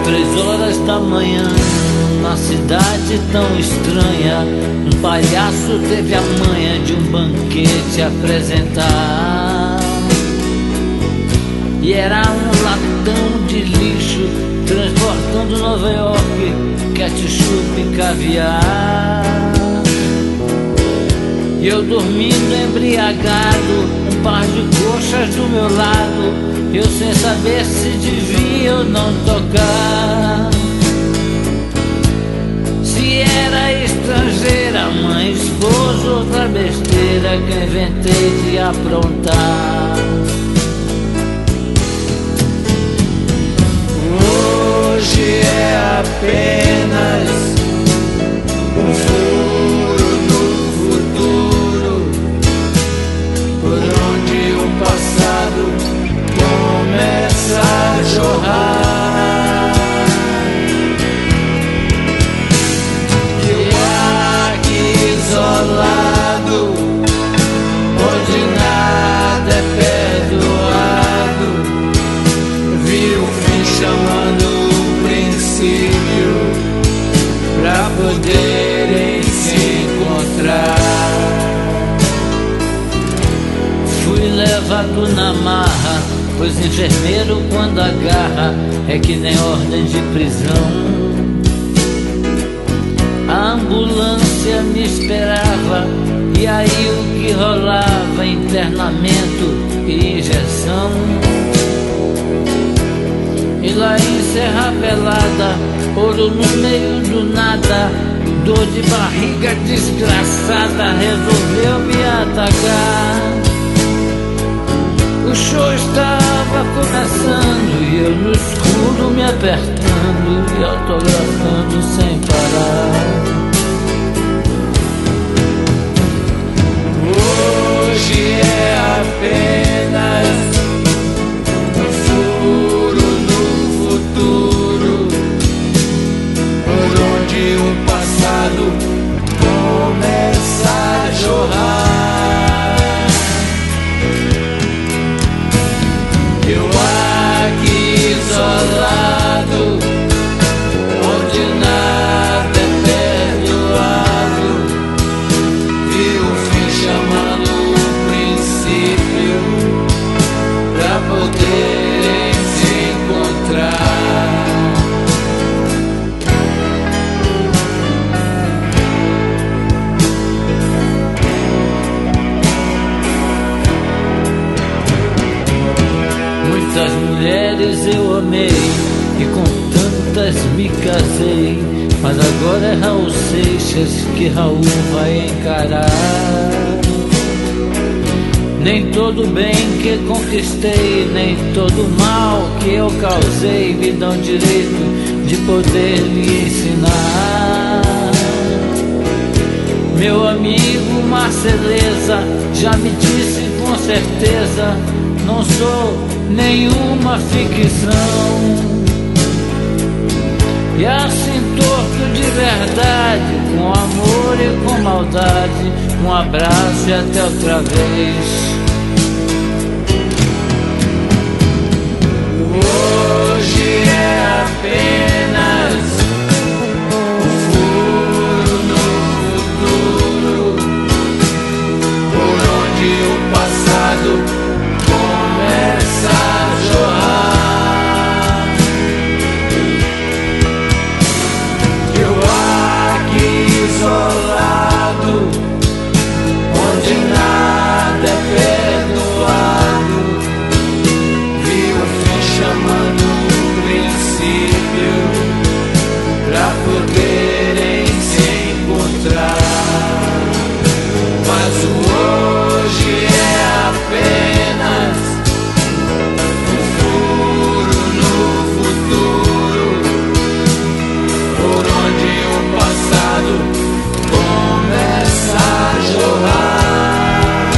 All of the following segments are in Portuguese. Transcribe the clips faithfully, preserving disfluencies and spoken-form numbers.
Três horas da manhã, numa cidade tão estranha, um palhaço teve a manha de um banquete apresentar. E era um latão de lixo transportando Nova York, ketchup e caviar. E eu dormindo embriagado, um par de coxas do meu lado, eu sem saber se devia ou não tocar. Se era estrangeira, mãe, esposa, outra besteira que eu inventei de aprontar. Hoje é apenas um furo no futuro, por onde o passado começa a jorrar. Eu aqui isolado, onde nada é perdoado, vi o fim chamando o princípio pra poderem se encontrar. Fui levado na marra, pois enfermeiro quando agarra é que nem ordem de prisão. A ambulância me esperava, e aí o que rolava? Internamento e injeção. E lá em Serra Pelada, ouro no meio do nada, dor de barriga desgraçada resolveu me atacar. O show estava começando e eu no escuro me apertando e autografando sem parar. Hoje é apenas um furo no futuro, por onde o passado começa a jorrar. Eu aqui isolado, onde nada é perdoado, vi o fim chamando o princípio pra poderem se encontrar. Muitas mulheres eu amei e com tantas me casei, mas agora é Raul Seixas que Raul vai encarar. Nem todo bem que conquistei, nem todo mal que eu causei me dão direito de poder lhe ensinar. Meu amigo Marceleza já me disse com certeza, não sou nenhuma ficção. E assim torto de verdade, com amor e com maldade, um abraço e até outra vez. Hoje é apenas um furo no futuro, por onde o passado começa a jorrar. Eu aqui isolado, onde nada é perdoado, vi o fim chamando o princípio pra poderem se encontrar. Mas o hoje é apenas um furo no futuro, por onde o passado começa a jorrar.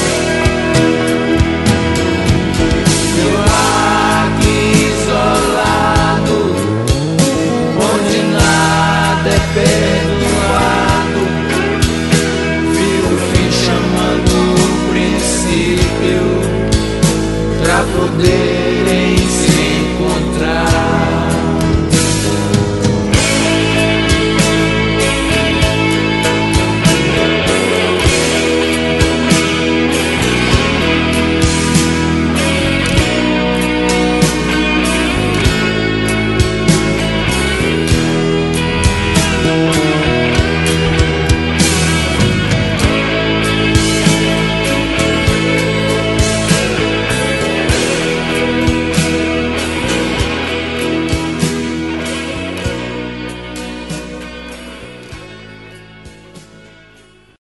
Eu aqui isolado, onde nada é perdoado, vi o fim chamando o princípio pra poderem se encontrar.